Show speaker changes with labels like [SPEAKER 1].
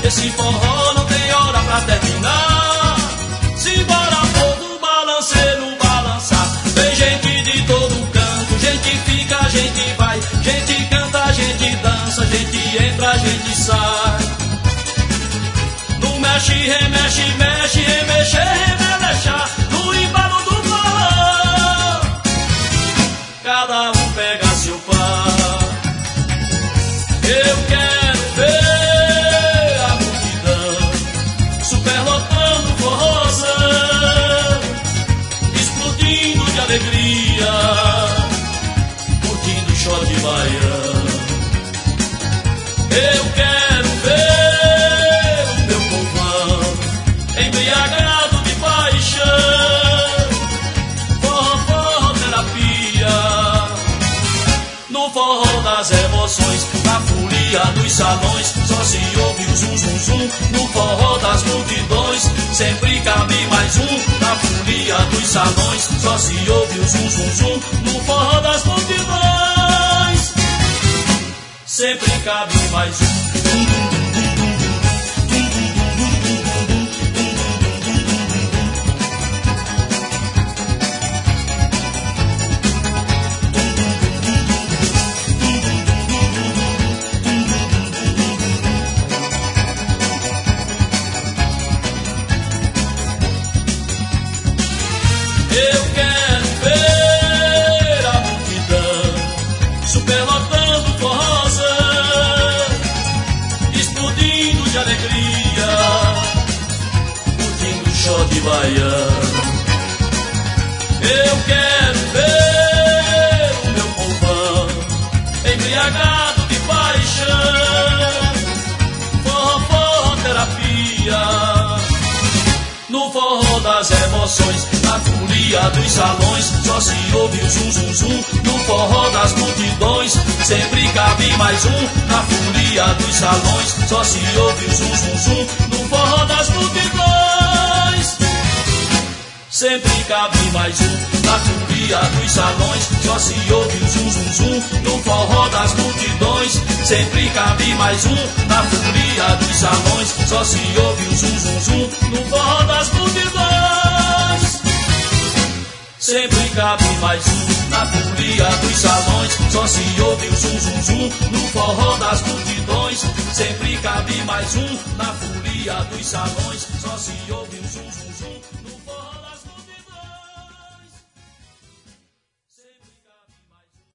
[SPEAKER 1] esse forró não tem hora pra terminar. Simbora povo, balanceiro, balançar. Vem gente de todo canto, gente fica, gente vai, gente canta, gente dança, gente entra, gente sai. No mexe, remexe, mexe, remexer, remelechar, no embalo do forró, cada um pega seu par. Eu quero ver a multidão superlotando o forrozão, explodindo de alegria, curtindo o show de baião. Eu quero ver o meu povão embriagado de paixão, forró, forró, terapia, no forró das emoções, na folia dos salões, só se ouve o zum zum zum. No forró das multidões, sempre cabe mais um. Na folia dos salões, só se ouve o zum zum zum. No forró das multidões, sempre cabe mais um. Eu quero ver a multidão superlotando o forrozão, explodindo de alegria, curtindo o show de baião. Eu quero ver o meu povão embriagado de paixão, forró, forró, terapia, no forró das emoções, na folia dos salões, só se ouve o zum zum zum. No forró das multidões, sempre cabe mais um. Na folia dos salões, só se ouve o zum zum zum. No forró das multidões, sempre cabe mais um. Na folia dos salões, só se ouve o zum zum zum. No forró das multidões, sempre cabe mais um. Na folia dos salões, só se ouve o zum zum zum. No forró das multidões, sempre cabe mais um. Na folia dos salões, só se ouve o zum zum zum. No forró das multidões, sempre cabe mais um. Na folia dos salões, só se ouve o zum zum zum.